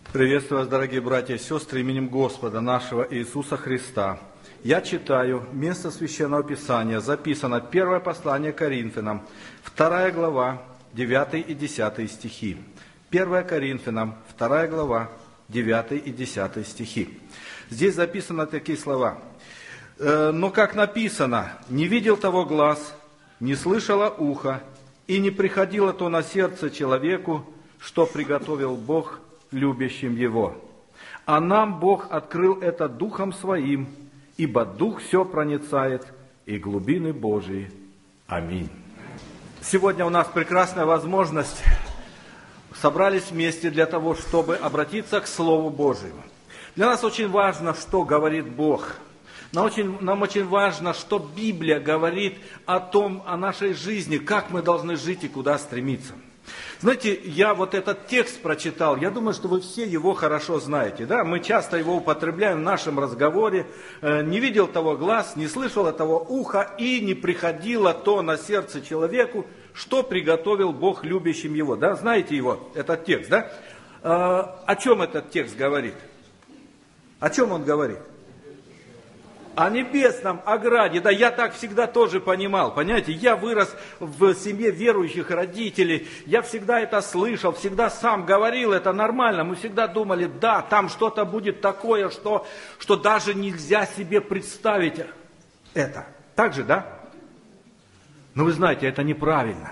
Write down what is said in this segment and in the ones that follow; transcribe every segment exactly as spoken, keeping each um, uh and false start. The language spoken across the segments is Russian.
Приветствую вас, дорогие братья и сестры, именем Господа нашего Иисуса Христа. Я читаю место Священного Писания, записано первое послание Коринфянам, вторая глава, девятый и десятый стихи. первое Коринфянам, вторая глава, девятый и десятый стихи. Здесь записаны такие слова. «Но, как написано, не видел того глаз, не слышало ухо, и не приходило то на сердце человеку, что приготовил Бог любящим Его. А нам Бог открыл это Духом Своим, ибо Дух все проницает, и глубины Божии. Аминь». Сегодня у нас прекрасная возможность. Собрались вместе для того, чтобы обратиться к Слову Божьему. Для нас очень важно, что говорит Бог. Нам очень, нам очень важно, что Библия говорит о том, о нашей жизни, как мы должны жить и куда стремиться. Знаете, я вот этот текст прочитал, я думаю, что вы все его хорошо знаете. Да? Мы часто его употребляем в нашем разговоре. «Не видел того глаз, не слышало того уха, и не приходило то на сердце человеку, что приготовил Бог любящим его». Да? Знаете его, этот текст, да? О чем этот текст говорит? О чем он говорит? О небесном ограде. Да, я так всегда тоже понимал. Понимаете, я вырос в семье верующих родителей. Я всегда это слышал, всегда сам говорил, это нормально. Мы всегда думали, да, там что-то будет такое, что, что даже нельзя себе представить это. Так же, да? Но вы знаете, это неправильно.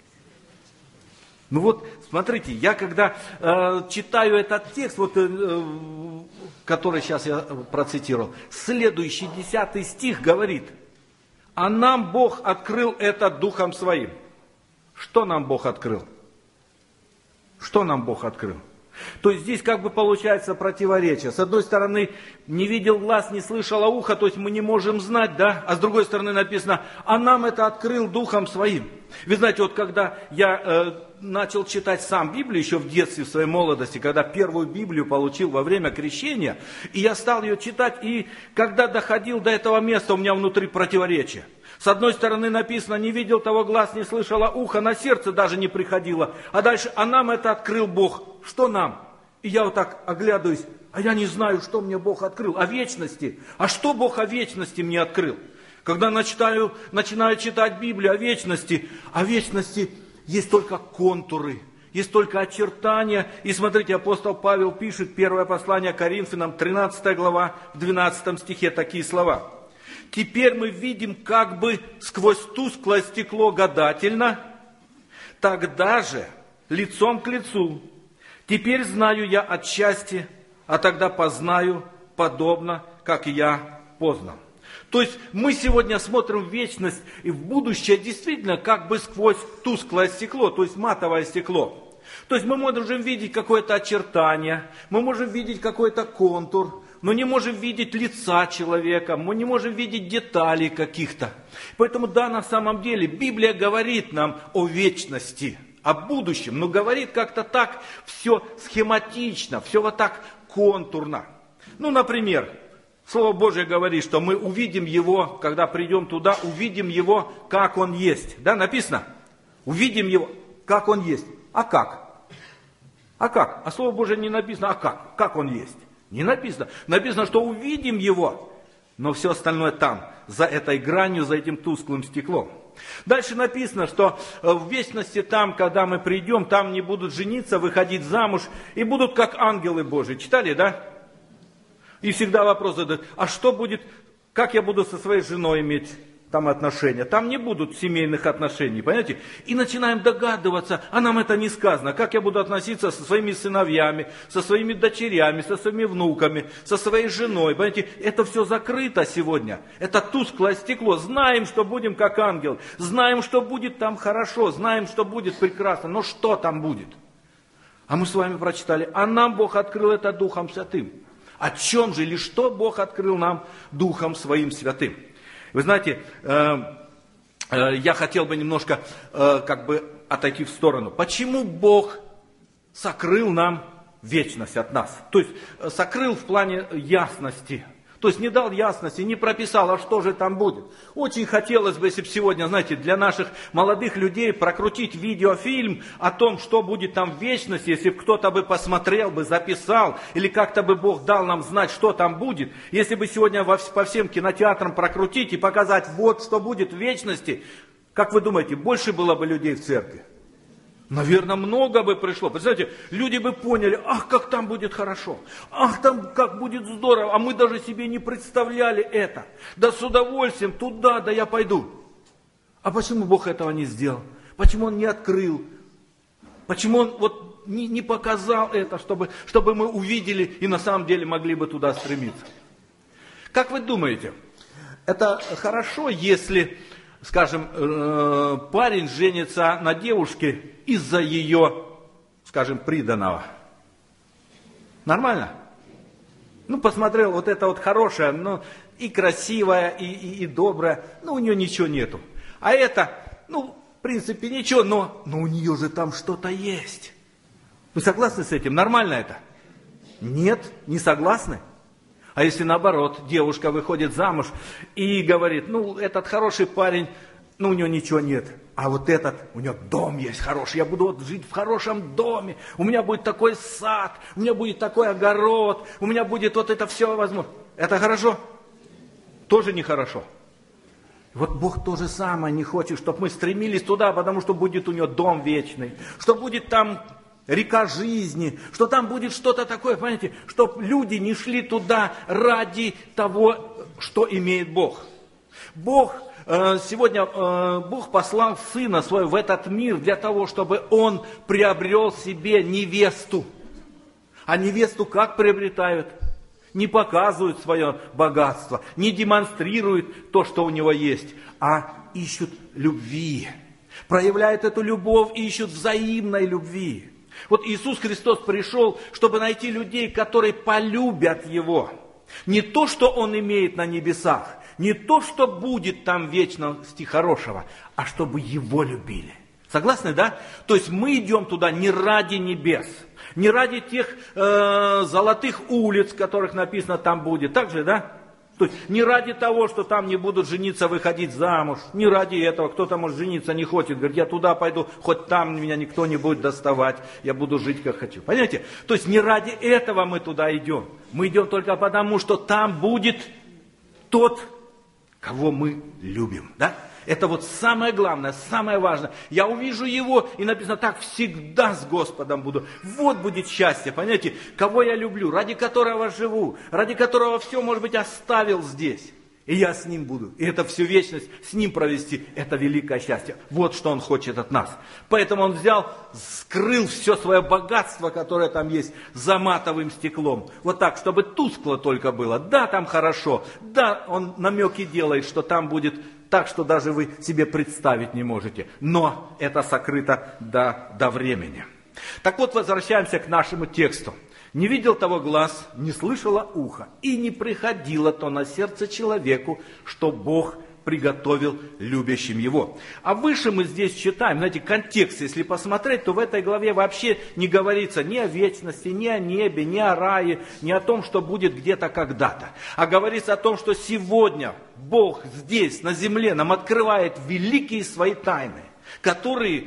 Ну вот, смотрите, я когда э, читаю этот текст, вот, э, который сейчас я процитировал, следующий десятый стих говорит: «А нам Бог открыл это Духом Своим». Что нам Бог открыл? Что нам Бог открыл? То есть здесь как бы получается противоречие. С одной стороны, не видел глаз, не слышало ухо, то есть мы не можем знать, да? А с другой стороны написано, а нам это открыл Духом Своим. Вы знаете, вот когда я э, начал читать сам Библию, еще в детстве, в своей молодости, когда первую Библию получил во время крещения, и я стал ее читать, и когда доходил до этого места, у меня внутри противоречие. С одной стороны написано, не видел того глаз, не слышало ухо, на сердце даже не приходило. А дальше, а нам это открыл Бог. Что нам? И я вот так оглядываюсь, а я не знаю, что мне Бог открыл. О вечности. А что Бог о вечности мне открыл? Когда начинаю, начинаю читать Библию о вечности, о вечности есть только контуры, есть только очертания. И смотрите, апостол Павел пишет, первое послание Коринфянам, тринадцатая глава, в двенадцатом стихе такие слова. «Теперь мы видим как бы сквозь тусклое стекло гадательно, тогда же лицом к лицу. Теперь знаю я отчасти, а тогда познаю, подобно, как я познан». То есть мы сегодня смотрим в вечность и в будущее действительно как бы сквозь тусклое стекло, то есть матовое стекло. То есть мы можем видеть какое-то очертание, мы можем видеть какой-то контур, но не можем видеть лица человека, мы не можем видеть деталей каких-то. Поэтому да, на самом деле Библия говорит нам о вечности, о будущем, но говорит как-то так все схематично, все вот так контурно. Ну, например, Слово Божье говорит, что мы увидим Его, когда придем туда, увидим Его, как Он есть. Да, написано? Увидим Его, как Он есть. А как? А как? А Слово Божье не написано, а как? Как Он есть? Не написано. Написано, что увидим Его, но все остальное там, за этой гранью, за этим тусклым стеклом. Дальше написано, что в вечности там, когда мы придем, там не будут жениться, выходить замуж, и будут как ангелы Божьи. Читали, да? И всегда вопрос задают, а что будет, как я буду со своей женой иметь там отношения? Там не будут семейных отношений, понимаете? И начинаем догадываться, а нам это не сказано, как я буду относиться со своими сыновьями, со своими дочерями, со своими внуками, со своей женой, понимаете? Это все закрыто сегодня, это тусклое стекло. Знаем, что будем как ангел, знаем, что будет там хорошо, знаем, что будет прекрасно, но что там будет? А мы с вами прочитали, а нам Бог открыл это Духом Святым. О чем же или что Бог открыл нам Духом Своим Святым? Вы знаете, э, э, я хотел бы немножко э, как бы отойти в сторону. Почему Бог сокрыл нам вечность от нас? То есть сокрыл в плане ясности. То есть не дал ясности, не прописал, а что же там будет. Очень хотелось бы, если бы сегодня, знаете, для наших молодых людей прокрутить видеофильм о том, что будет там в вечности, если бы кто-то бы посмотрел, бы записал, или как-то бы Бог дал нам знать, что там будет. Если бы сегодня во, по всем кинотеатрам прокрутить и показать, вот что будет в вечности, как вы думаете, больше было бы людей в церкви? Наверное, много бы пришло. Представляете, люди бы поняли, ах, как там будет хорошо, ах, там как будет здорово, а мы даже себе не представляли это. Да с удовольствием туда, да я пойду. А почему Бог этого не сделал? Почему Он не открыл? Почему Он вот не, не показал это, чтобы, чтобы мы увидели и на самом деле могли бы туда стремиться? Как вы думаете, это хорошо, если, скажем, парень женится на девушке из-за ее, скажем, приданого? Нормально? Ну, посмотрел, вот это вот хорошее, ну, и красивое, и, и, и доброе, но у нее ничего нету. А это, ну, в принципе, ничего, но, но у нее же там что-то есть. Вы согласны с этим? Нормально это? Нет, не согласны? А если наоборот, девушка выходит замуж и говорит, ну, этот хороший парень, ну, у него ничего нет. А вот этот, у него дом есть хороший, я буду вот жить в хорошем доме, у меня будет такой сад, у меня будет такой огород, у меня будет вот это все возможно. Это хорошо? Тоже нехорошо. Вот Бог то же самое не хочет, чтобы мы стремились туда, потому что будет у него дом вечный, что будет там река жизни, что там будет что-то такое, понимаете, чтобы люди не шли туда ради того, что имеет Бог. Бог Сегодня Бог послал Сына Своего в этот мир для того, чтобы Он приобрел себе невесту. А невесту как приобретают? Не показывают свое богатство, не демонстрируют то, что у него есть, а ищут любви. Проявляют эту любовь и ищут взаимной любви. Вот Иисус Христос пришел, чтобы найти людей, которые полюбят Его. Не то, что Он имеет на небесах, не то, что будет там в вечности хорошего, а чтобы Его любили. Согласны, да? То есть мы идем туда не ради небес, не ради тех э, золотых улиц, которых написано там будет. Так же, да? То есть не ради того, что там не будут жениться, выходить замуж. Не ради этого. Кто-то, может, жениться не хочет. Говорит, я туда пойду, хоть там меня никто не будет доставать. Я буду жить, как хочу. Понимаете? То есть не ради этого мы туда идем. Мы идем только потому, что там будет тот, кого мы любим. Да? Это вот самое главное, самое важное. Я увижу Его, и написано, так всегда с Господом буду. Вот будет счастье, понимаете, кого я люблю, ради которого живу, ради которого все, может быть, оставил здесь. И я с Ним буду. И это всю вечность с Ним провести. Это великое счастье. Вот что Он хочет от нас. Поэтому Он взял, скрыл все свое богатство, которое там есть, за матовым стеклом. Вот так, чтобы тускло только было. Да, там хорошо. Да, Он намеки делает, что там будет так, что даже вы себе представить не можете. Но это сокрыто до, до времени. Так вот, возвращаемся к нашему тексту. «Не видел того глаз, не слышало ухо, и не приходило то на сердце человеку, что Бог приготовил любящим Его». А выше мы здесь читаем, знаете, контекст, если посмотреть, то в этой главе вообще не говорится ни о вечности, ни о небе, ни о рае, ни о том, что будет где-то когда-то. А говорится о том, что сегодня Бог здесь, на земле, нам открывает великие свои тайны, которые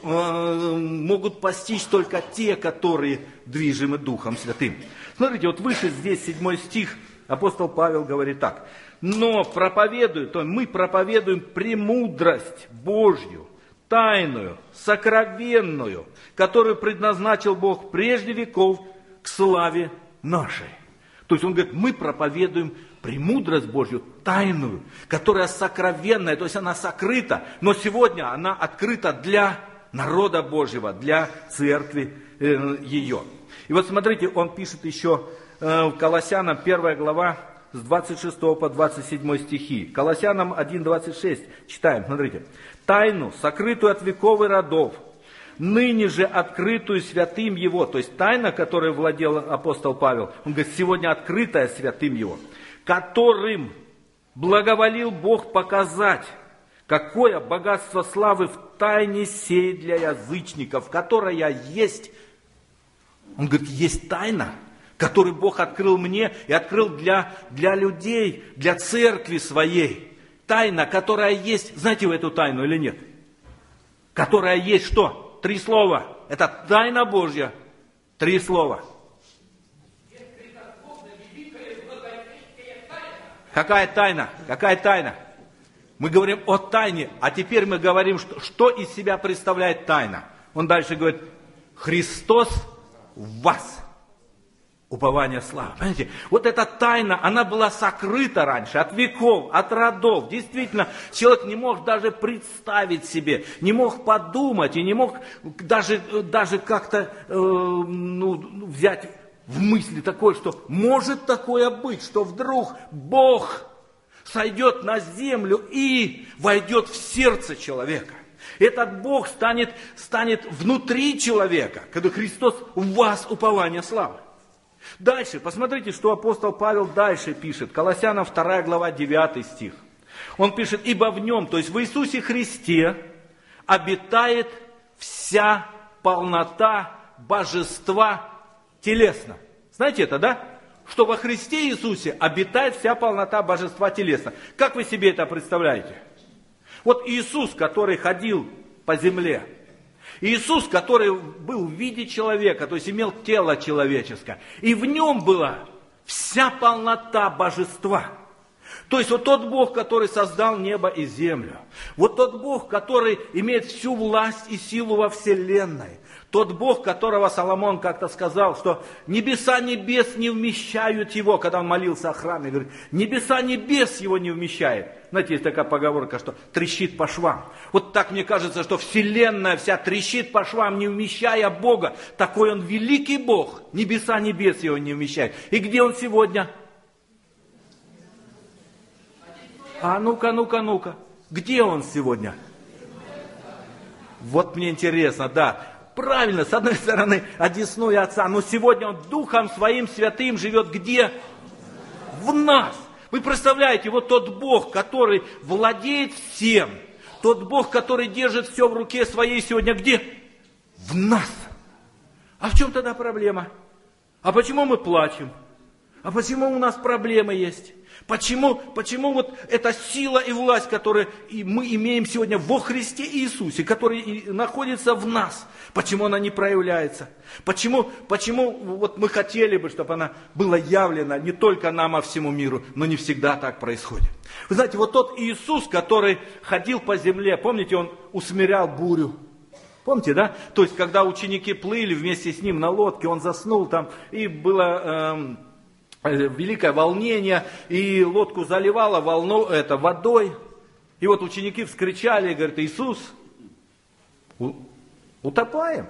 э, могут постичь только те, которые движимы Духом Святым. Смотрите, вот выше здесь седьмой стих, апостол Павел говорит так. «Но проповедуем, то мы проповедуем премудрость Божью, тайную, сокровенную, которую предназначил Бог прежде веков к славе нашей». То есть он говорит, мы проповедуем премудрость Божью, тайную, которая сокровенная, то есть она сокрыта, но сегодня она открыта для народа Божьего, для церкви э, ее. И вот смотрите, он пишет еще э, в Колоссянам первая глава с двадцать шестого по двадцать седьмой стихи. Колоссянам один двадцать шесть читаем, смотрите. «Тайну, сокрытую от веков и родов, ныне же открытую святым Его». То есть тайна, которой владел апостол Павел, он говорит, сегодня открытая святым Его, «которым благоволил Бог показать, какое богатство славы в тайне сей для язычников, которая есть». Он говорит, есть тайна, который Бог открыл мне и открыл для, для людей, для церкви своей. Тайна, которая есть, знаете вы эту тайну или нет? Которая есть что? Три слова. Это тайна Божья. Три слова. Какая тайна? Какая тайна? Мы говорим о тайне, а теперь мы говорим, что, что из себя представляет тайна. Он дальше говорит, Христос в вас. Упование славы. Понимаете, вот эта тайна, она была сокрыта раньше, от веков, от родов. Действительно, человек не мог даже представить себе, не мог подумать и не мог даже, даже как-то э, ну, взять в мысли такое, что может такое быть, что вдруг Бог сойдет на землю и войдет в сердце человека. Этот Бог станет, станет внутри человека, когда Христос в вас упование славы. Дальше, посмотрите, что апостол Павел дальше пишет. Колоссянам вторая глава, девятый стих. Он пишет, ибо в нем, то есть в Иисусе Христе, обитает вся полнота божества телесно. Знаете это, да? Что во Христе Иисусе обитает вся полнота божества телесно. Как вы себе это представляете? Вот Иисус, который ходил по земле, Иисус, который был в виде человека, то есть имел тело человеческое, и в нем была вся полнота божества. То есть вот тот Бог, который создал небо и землю, вот тот Бог, который имеет всю власть и силу во вселенной, тот Бог, которого Соломон как-то сказал, что небеса небес не вмещают его, когда он молился о храме, говорит, небеса небес его не вмещает. Знаете, есть такая поговорка, что трещит по швам. Вот так мне кажется, что вселенная вся трещит по швам, не вмещая Бога. Такой он великий Бог, небеса небес его не вмещает. И где он сегодня? А ну-ка, ну-ка, ну-ка, где он сегодня? Вот мне интересно, да. Правильно, с одной стороны, одесную Отца, но сегодня Он Духом Своим Святым живет где? В нас. Вы представляете, вот тот Бог, который владеет всем, тот Бог, который держит все в руке Своей сегодня где? В нас. А в чем тогда проблема? А почему мы плачем? А почему у нас проблемы есть? Почему, почему вот эта сила и власть, которую мы имеем сегодня во Христе Иисусе, которая находится в нас, почему она не проявляется? Почему, почему вот мы хотели бы, чтобы она была явлена не только нам, а всему миру, но не всегда так происходит. Вы знаете, вот тот Иисус, который ходил по земле, помните, Он усмирял бурю. Помните, да? То есть, когда ученики плыли вместе с Ним на лодке, Он заснул там, и было... Эм, великое волнение, и лодку заливало волну, это, водой. И вот ученики вскричали и говорят, Иисус, утопаем.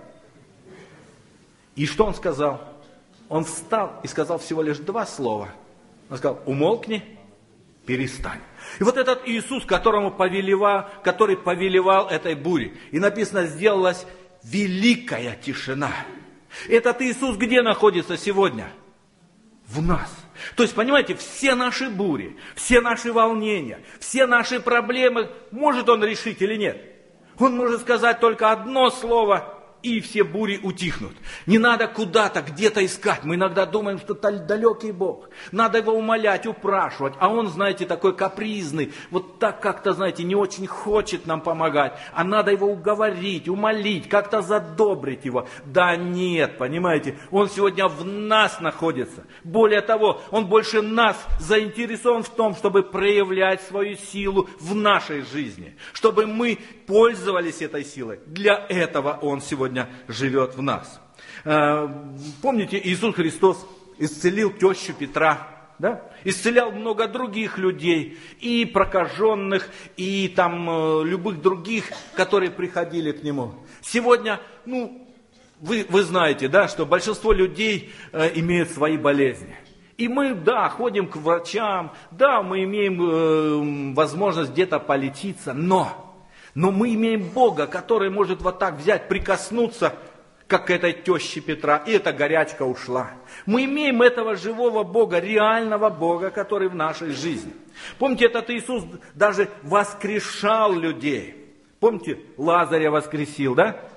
И что он сказал? Он встал и сказал всего лишь два слова. Он сказал, умолкни, перестань. И вот этот Иисус, которому повелевал, который повелевал этой буре. И написано, сделалась великая тишина. Этот Иисус где находится сегодня? В нас. То есть, понимаете, все наши бури, все наши волнения, все наши проблемы, может Он решить или нет? Он может сказать только одно слово, и все бури утихнут. Не надо куда-то, где-то искать. Мы иногда думаем, что это далекий Бог. Надо Его умолять, упрашивать. А Он, знаете, такой капризный. Вот так как-то, знаете, не очень хочет нам помогать. А надо Его уговорить, умолить, как-то задобрить Его. Да нет, понимаете, Он сегодня в нас находится. Более того, Он больше нас заинтересован в том, чтобы проявлять свою силу в нашей жизни. Чтобы мы пользовались этой силой. Для этого Он сегодня живет в нас. Помните, Иисус Христос исцелил тещу Петра, да? Исцелял много других людей, и прокаженных, и там любых других, которые приходили к Нему. Сегодня, ну, вы, вы знаете, да, что большинство людей э, имеют свои болезни. И мы, да, ходим к врачам, да, мы имеем э, возможность где-то полечиться, но... Но мы имеем Бога, который может вот так взять, прикоснуться, как к этой теще Петра, и эта горячка ушла. Мы имеем этого живого Бога, реального Бога, который в нашей жизни. Помните, этот Иисус даже воскрешал людей. Помните, Лазаря воскресил, да?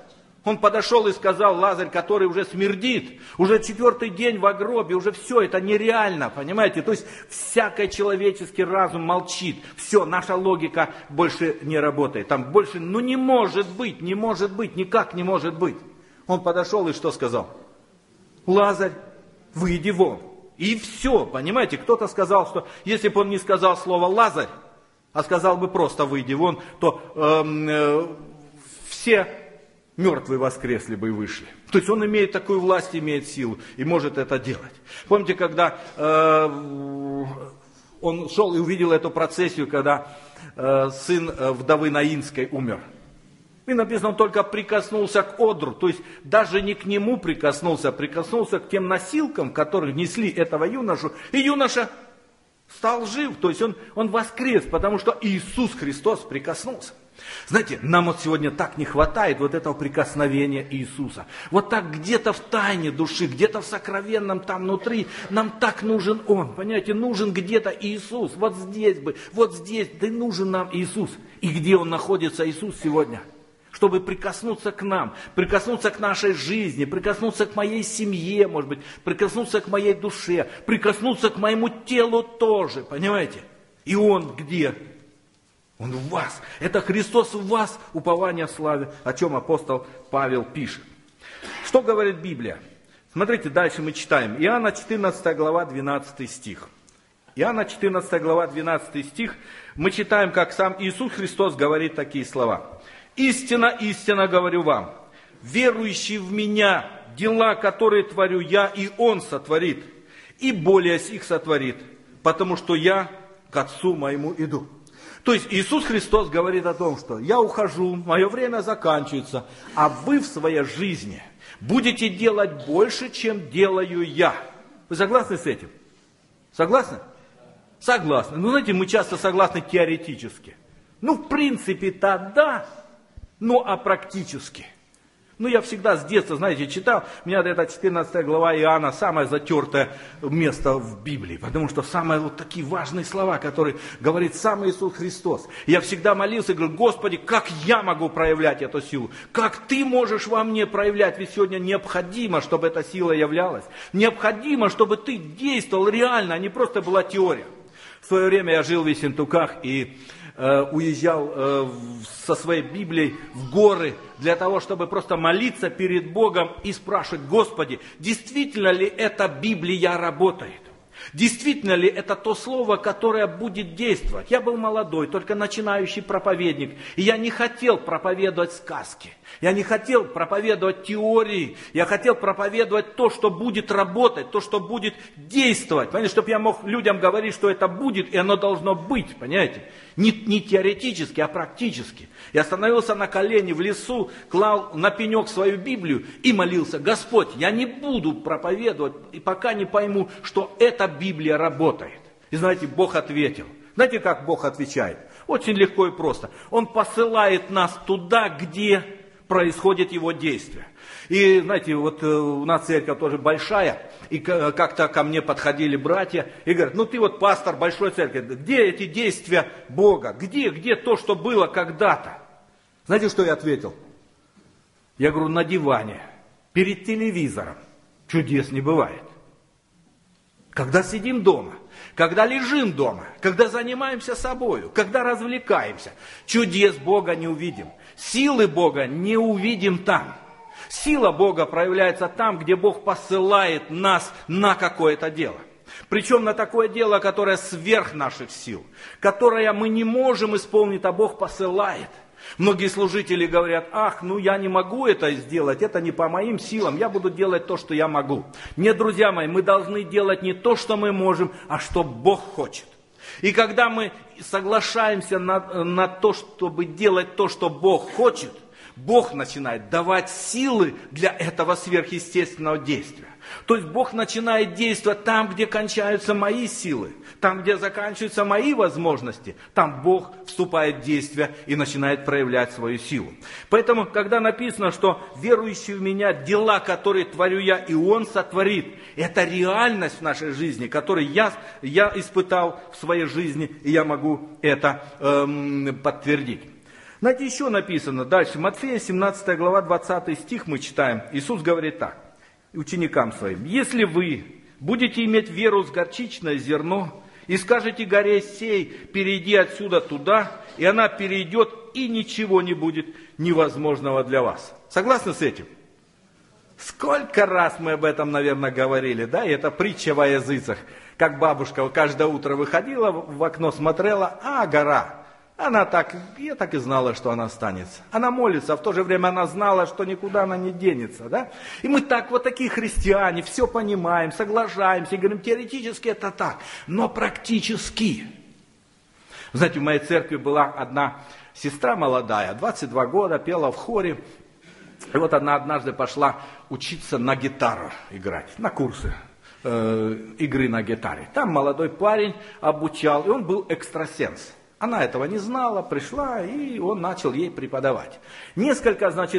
Он подошел и сказал: Лазарь, который уже смердит, уже четвертый день в гробе, уже все, это нереально, понимаете? То есть всякий человеческий разум молчит. Все, наша логика больше не работает. Там больше, ну не может быть, не может быть, никак не может быть. Он подошел и что сказал? Лазарь, выйди вон. И все, понимаете? Кто-то сказал, что если бы он не сказал слово Лазарь, а сказал бы просто выйди вон, то эм, э, все... мертвые воскресли бы и вышли. То есть он имеет такую власть, имеет силу и может это делать. Помните, когда э, он шел и увидел эту процессию, когда э, сын вдовы Наинской умер. И написано, он только прикоснулся к одру, то есть даже не к нему прикоснулся, а прикоснулся к тем носилкам, которые несли этого юношу, и юноша стал жив, то есть он, он воскрес, потому что Иисус Христос прикоснулся. Знаете, нам вот сегодня так не хватает вот этого прикосновения Иисуса. Вот так где-то в тайне души, где-то в сокровенном там внутри, нам так нужен Он, понимаете, нужен где-то Иисус. Вот здесь бы, вот здесь, да нужен нам Иисус. И где Он находится, Иисус, сегодня? Чтобы прикоснуться к нам, прикоснуться к нашей жизни, прикоснуться к моей семье, может быть, прикоснуться к моей душе, прикоснуться к моему телу тоже, понимаете? И Он где? Он в вас. Это Христос в вас, упование в славе, о чем апостол Павел пишет. Что говорит Библия? Смотрите, дальше мы читаем. Иоанна четырнадцатая глава, двенадцатый стих. Иоанна четырнадцатая глава, двенадцатый стих. Мы читаем, как сам Иисус Христос говорит такие слова. «Истинно, истинно говорю вам, верующий в Меня, дела, которые творю Я, и Он сотворит, и более сих сотворит, потому что Я к Отцу Моему иду». То есть Иисус Христос говорит о том, что я ухожу, мое время заканчивается, а вы в своей жизни будете делать больше, чем делаю я. Вы согласны с этим? Согласны? Согласны. Ну, знаете, мы часто согласны теоретически. Ну, в принципе-то да, ну, а практически. Ну, я всегда с детства, знаете, читал, у меня эта четырнадцатая глава Иоанна самое затертое место в Библии, потому что самые вот такие важные слова, которые говорит сам Иисус Христос. Я всегда молился и говорю: Господи, как я могу проявлять эту силу? Как Ты можешь во мне проявлять? Ведь сегодня необходимо, чтобы эта сила являлась. Необходимо, чтобы Ты действовал реально, а не просто была теория. В свое время я жил в Ессентуках и э, уезжал э, со своей Библией в горы для того, чтобы просто молиться перед Богом и спрашивать: Господи, действительно ли эта Библия работает? Действительно ли это то слово, которое будет действовать? Я был молодой, только начинающий проповедник, и я не хотел проповедовать сказки. Я не хотел проповедовать теории, я хотел проповедовать то, что будет работать, то, что будет действовать. Понимаете, чтобы я мог людям говорить, что это будет, и оно должно быть, понимаете? Не, не теоретически, а практически. Я становился на колени в лесу, клал на пенек свою Библию и молился: Господь, я не буду проповедовать, и пока не пойму, что эта Библия работает. И знаете, Бог ответил. Знаете, как Бог отвечает? Очень легко и просто. Он посылает нас туда, где происходит Его действие. И, знаете, вот у нас церковь тоже большая, и как-то ко мне подходили братья и говорят: ну ты вот пастор большой церкви, где эти действия Бога? Где, где то, что было когда-то? Знаете, что я ответил? Я говорю: на диване, перед телевизором. Чудес не бывает. Когда сидим дома, когда лежим дома, когда занимаемся собою, когда развлекаемся, чудес Бога не увидим. Силы Бога не увидим там. Сила Бога проявляется там, где Бог посылает нас на какое-то дело. Причем на такое дело, которое сверх наших сил, которое мы не можем исполнить, а Бог посылает. Многие служители говорят: ах, ну я не могу это сделать, это не по моим силам, я буду делать то, что я могу. Нет, друзья мои, мы должны делать не то, что мы можем, а что Бог хочет. И когда мы соглашаемся на, на то, чтобы делать то, что Бог хочет, Бог начинает давать силы для этого сверхъестественного действия. То есть Бог начинает действовать там, где кончаются мои силы, там, где заканчиваются мои возможности, там Бог вступает в действие и начинает проявлять свою силу. Поэтому, когда написано, что верующий в Меня, дела, которые творю Я, и Он сотворит, это реальность в нашей жизни, которую я, я испытал в своей жизни, и я могу это эм, подтвердить. Знаете, еще написано дальше, Матфея, семнадцатая глава, двадцатый стих мы читаем. Иисус говорит так, ученикам своим: «Если вы будете иметь веру с горчичное зерно, и скажете горе сей, перейди отсюда туда, и она перейдет, и ничего не будет невозможного для вас». Согласны с этим? Сколько раз мы об этом, наверное, говорили, да, и это притча во языцах. Как бабушка каждое утро выходила в окно, смотрела, а гора. Она так, я так и знала, что она останется. Она молится, а в то же время она знала, что никуда она не денется, да. И мы так, вот такие христиане, все понимаем, соглашаемся, и говорим, теоретически это так, но практически. Знаете, в моей церкви была одна сестра молодая, двадцать два года, пела в хоре. И вот она однажды пошла учиться на гитару играть, на курсы э, игры на гитаре. Там молодой парень обучал, и он был экстрасенс. Она этого не знала, пришла, и он начал ей преподавать. Несколько, значит,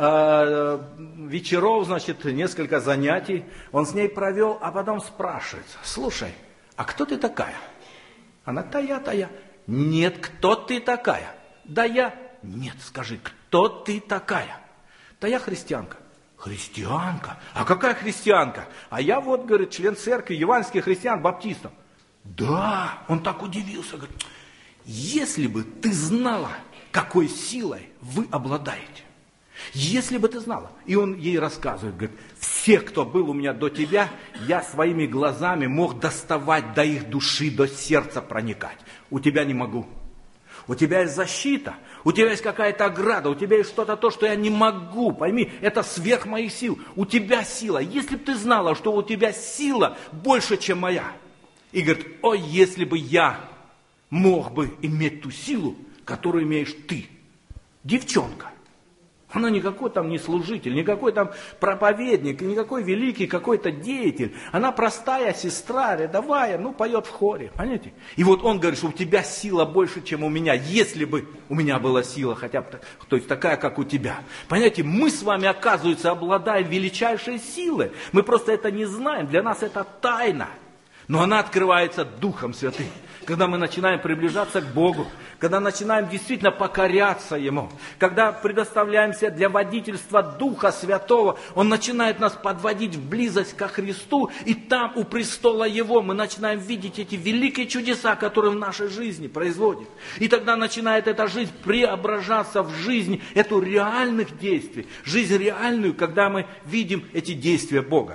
э, вечеров, значит, несколько занятий он с ней провел, а потом спрашивает: слушай, а кто ты такая? Она: тая, тая. Нет, кто ты такая? Да я. Нет, скажи, кто ты такая? Да я христианка. Христианка? А какая христианка? А я вот, говорит, член церкви, евангельских христиан, баптистов. Да, он так удивился, говорит: если бы ты знала, какой силой вы обладаете. Если бы ты знала. И он ей рассказывает, говорит: всех, кто был у меня до тебя, я своими глазами мог доставать до их души, до сердца проникать. У тебя не могу. У тебя есть защита, у тебя есть какая-то ограда, у тебя есть что-то то, что я не могу, пойми, это сверх моих сил. У тебя сила. Если бы ты знала, что у тебя сила больше, чем моя. И говорит: о, если бы я мог бы иметь ту силу, которую имеешь ты. Девчонка. Она никакой там не служитель, никакой там проповедник, никакой великий какой-то деятель. Она простая сестра, рядовая, ну, поет в хоре, понимаете? И вот он говорит, что у тебя сила больше, чем у меня. Если бы у меня была сила хотя бы, то есть такая, как у тебя. Понимаете, мы с вами, оказывается, обладаем величайшей силой. Мы просто это не знаем, для нас это тайна. Но она открывается Духом Святым. Когда мы начинаем приближаться к Богу, когда начинаем действительно покоряться Ему, когда предоставляемся для водительства Духа Святого, Он начинает нас подводить в близость ко Христу, и там, у престола Его, мы начинаем видеть эти великие чудеса, которые в нашей жизни производят. И тогда начинает эта жизнь преображаться в жизнь, эту реальных действий, жизнь реальную, когда мы видим эти действия Бога.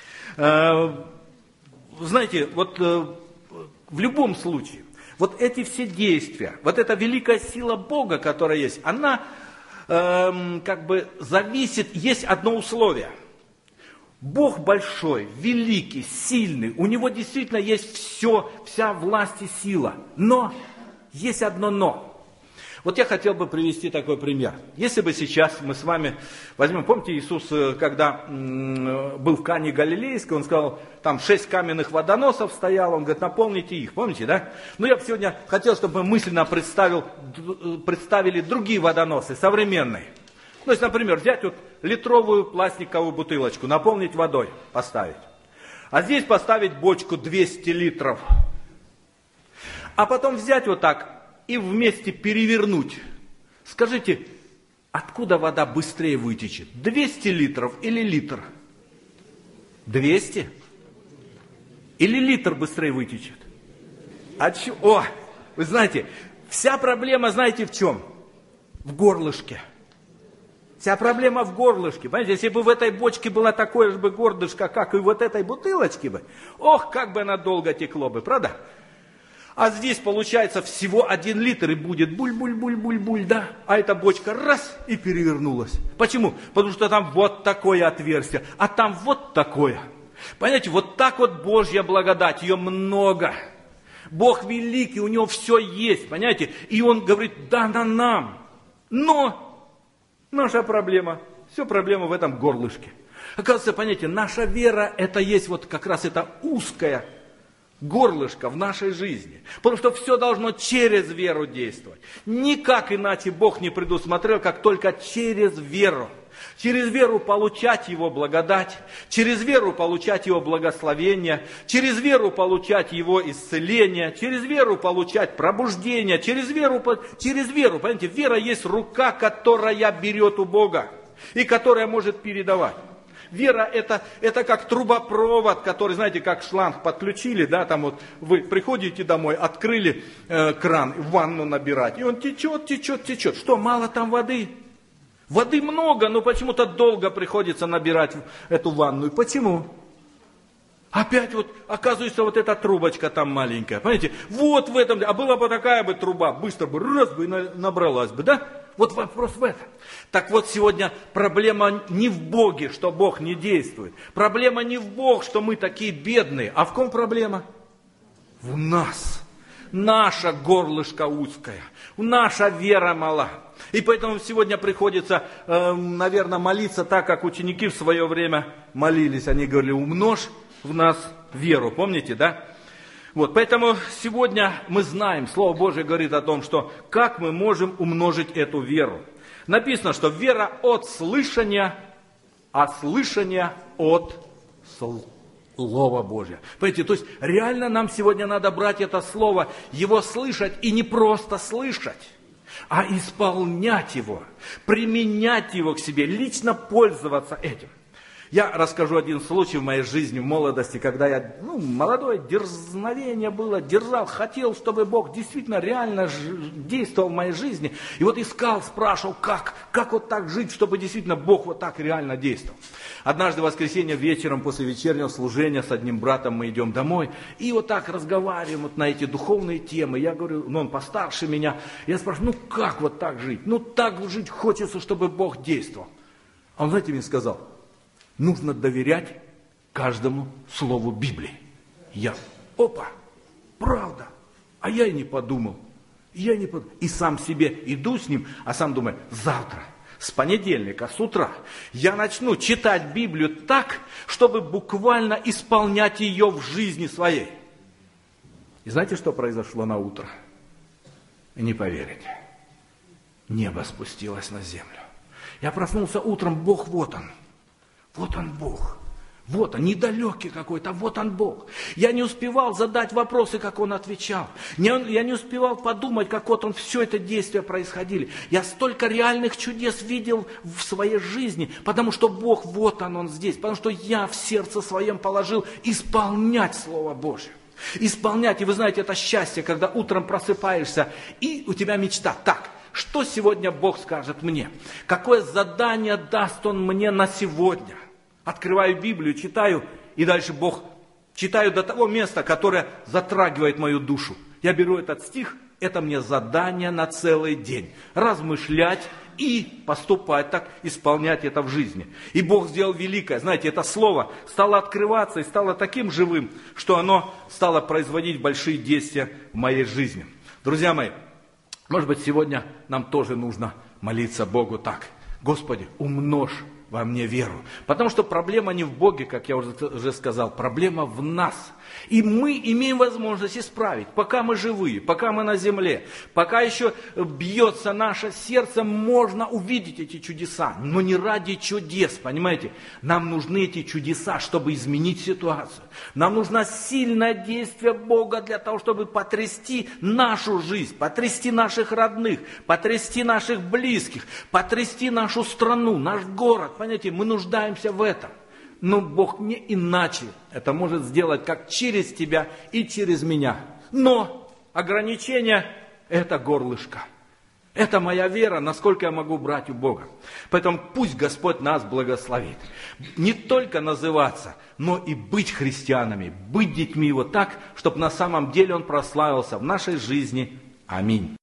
Знаете, вот в любом случае, вот эти все действия, вот эта великая сила Бога, которая есть, она эм, как бы зависит, есть одно условие. Бог большой, великий, сильный, у Него действительно есть все, вся власть и сила, но есть одно но. Вот я хотел бы привести такой пример. Если бы сейчас мы с вами возьмем, помните, Иисус, когда был в Кане Галилейской, Он сказал, там шесть каменных водоносов стояло, Он говорит, наполните их, помните, да? Но я бы сегодня хотел, чтобы мы мысленно представил, представили другие водоносы, современные. То есть, например, взять вот литровую пластиковую бутылочку, наполнить водой, поставить. А здесь поставить бочку двести литров. А потом взять вот так и вместе перевернуть. Скажите, откуда вода быстрее вытечет? двести литров или литр? двести? Или литр быстрее вытечет? А чё? О, вы знаете, вся проблема, знаете, в чем? В горлышке. Вся проблема в горлышке. Понимаете, если бы в этой бочке было такое же бы горлышко, как и вот этой бутылочке бы, ох, как бы она долго текло бы, правда? А здесь получается всего один литр и будет буль-буль-буль-буль-буль, да? А эта бочка раз и перевернулась. Почему? Потому что там вот такое отверстие, а там вот такое. Понимаете, вот так вот Божья благодать, ее много. Бог великий, у Него все есть, понимаете? И Он говорит, да, на нам. Но наша проблема, все проблема в этом горлышке. Оказывается, понимаете, наша вера, это есть вот как раз это узкая горлышко в нашей жизни. Потому что все должно через веру действовать. Никак иначе Бог не предусмотрел, как только через веру. через веру получать Его благодать, через веру получать Его благословение, через веру получать Его исцеление, через веру получать пробуждение, через веру, через веру, понимаете, вера есть рука, которая берет у Бога и которая может передавать. Вера это, это как трубопровод, который, знаете, как шланг подключили, да, там вот вы приходите домой, открыли э, кран, ванну набирать, и он течет, течет, течет. Что, мало там воды? Воды много, но почему-то долго приходится набирать эту ванну. Почему? Опять вот, оказывается, вот эта трубочка там маленькая, понимаете? Вот в этом, а была бы такая бы труба, быстро бы, раз бы и набралась бы, да? Вот вопрос в этом. Так вот, сегодня проблема не в Боге, что Бог не действует. Проблема не в Бог, что мы такие бедные. А в ком проблема? В нас. Наша горлышко узкое. Наша вера мала. И поэтому сегодня приходится, э, наверное, молиться так, как ученики в свое время молились. Они говорили, умножь в нас веру. Помните, да? Вот, поэтому сегодня мы знаем, Слово Божие говорит о том, что как мы можем умножить эту веру. Написано, что вера от слышания, а слышание от Слова Божия. Понимаете, то есть реально нам сегодня надо брать это Слово, его слышать и не просто слышать, а исполнять его, применять его к себе, лично пользоваться этим. Я расскажу один случай в моей жизни, в молодости, когда я, ну, молодое дерзновение было, дерзал, хотел, чтобы Бог действительно реально действовал в моей жизни. И вот искал, спрашивал, как, как вот так жить, чтобы действительно Бог вот так реально действовал. Однажды в воскресенье вечером после вечернего служения с одним братом мы идем домой, и вот так разговариваем вот на эти духовные темы. Я говорю, ну он постарше меня, я спрашиваю, ну как вот так жить? Ну так жить хочется, чтобы Бог действовал. А он, знаете, мне сказал, нужно доверять каждому слову Библии. Я, опа, правда. А я и не подумал. Я не подумал. И сам себе иду с ним, а сам думаю, завтра, с понедельника, с утра, я начну читать Библию так, чтобы буквально исполнять ее в жизни своей. И знаете, что произошло на утро? Не поверите. Небо спустилось на землю. Я проснулся утром, Бог вот он. Вот он Бог, вот он, недалекий какой-то, вот он Бог. Я не успевал задать вопросы, как он отвечал. Я не успевал подумать, как вот он все это действие происходили. Я столько реальных чудес видел в своей жизни, потому что Бог, вот он, он здесь. Потому что я в сердце своем положил исполнять Слово Божие. Исполнять, и вы знаете, это счастье, когда утром просыпаешься, и у тебя мечта. Так, что сегодня Бог скажет мне? Какое задание даст Он мне на сегодня? Открываю Библию, читаю, и дальше Бог, читаю до того места, которое затрагивает мою душу. Я беру этот стих, это мне задание на целый день. Размышлять и поступать так, исполнять это в жизни. И Бог сделал великое. Знаете, это слово стало открываться и стало таким живым, что оно стало производить большие действия в моей жизни. Друзья мои, может быть, сегодня нам тоже нужно молиться Богу так. Господи, умножь во мне веру. Потому что проблема не в Боге, как я уже, уже сказал, проблема в нас. И мы имеем возможность исправить, пока мы живые, пока мы на земле, пока еще бьется наше сердце, можно увидеть эти чудеса. Но не ради чудес, понимаете? Нам нужны эти чудеса, чтобы изменить ситуацию. Нам нужно сильное действие Бога для того, чтобы потрясти нашу жизнь, потрясти наших родных, потрясти наших близких, потрясти нашу страну, наш город. Понимаете, мы нуждаемся в этом. Но Бог не иначе это может сделать, как через тебя и через меня. Но ограничение – это горлышко. Это моя вера, насколько я могу брать у Бога. Поэтому пусть Господь нас благословит. Не только называться, но и быть христианами, быть детьми Его так, чтобы на самом деле Он прославился в нашей жизни. Аминь.